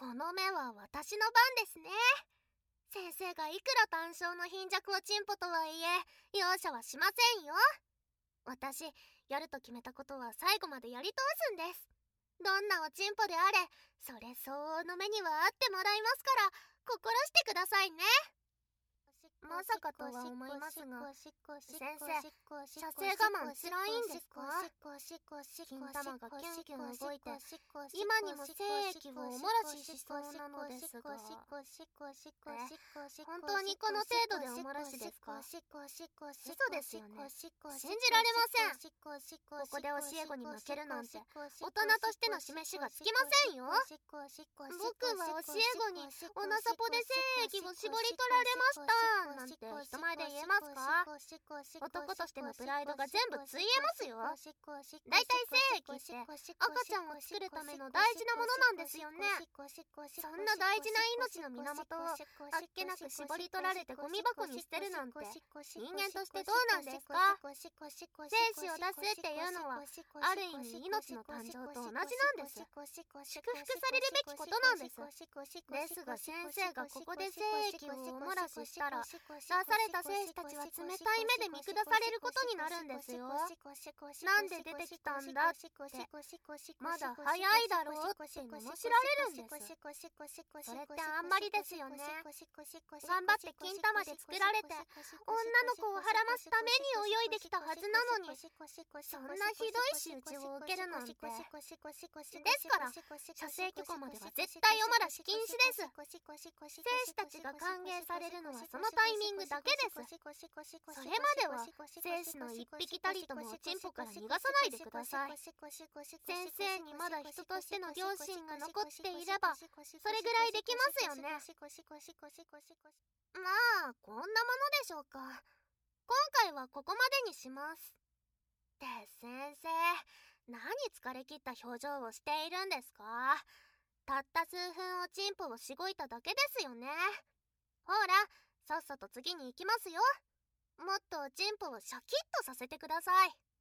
この目は私の番ですね。先生がいくら単勝の貧弱をチンポとはいえ容赦はしませんよ。私、やると決めたことは最後までやり通すんです。どんなおチンポであれ、それ相応の目にはあってもらいますから心してくださいね。まさかとは思いますが、先生、射精我慢つらいんですか？金玉がキュンキュン動いて、今にも精液をおもらししそうなのですが、本当にこの程度でおもらしですか？嘘ですよね。信じられません。ここで教え子に負けるなんて、大人としての示しがつきませんよ。僕は教え子におなさぽで精液を絞り取られましたなんて人前で言えますか？男としてのプライドが全部ついえますよ。だいたい精液って赤ちゃんを作るための大事なものなんですよね。そんな大事な命の源をあっけなく絞り取られてゴミ箱に捨てるなんて人間としてどうなんですか？精子を出すっていうのはある意味命の誕生と同じなんです。祝福されるべきことなんです。ですが先生がここで精液をおもらししたら出された精子たちは冷たい目で見下されることになるんですよ。なんで出てきたんだって、まだ早いだろうって罵られるんです。それってあんまりですよね。頑張って金玉で作られて女の子をはらますために泳いできたはずなのに、そんなひどい仕打ちを受けるなんて。ですから射精許可までは絶対おもらし禁止です。精子たちが歓迎されるのはそのタイミングだけです。それまでは精子の一匹たりともおちんぽから逃がさないでください。先生にまだ人としての良心が残っていればそれぐらいできますよね。まあこんなものでしょうか。今回はここまでにします。って先生、何疲れ切った表情をしているんですか？たった数分おちんぽをしごいただけですよね。ほら、さっさと次に行きますよ。もっとおちんぽをシャキッとさせてください。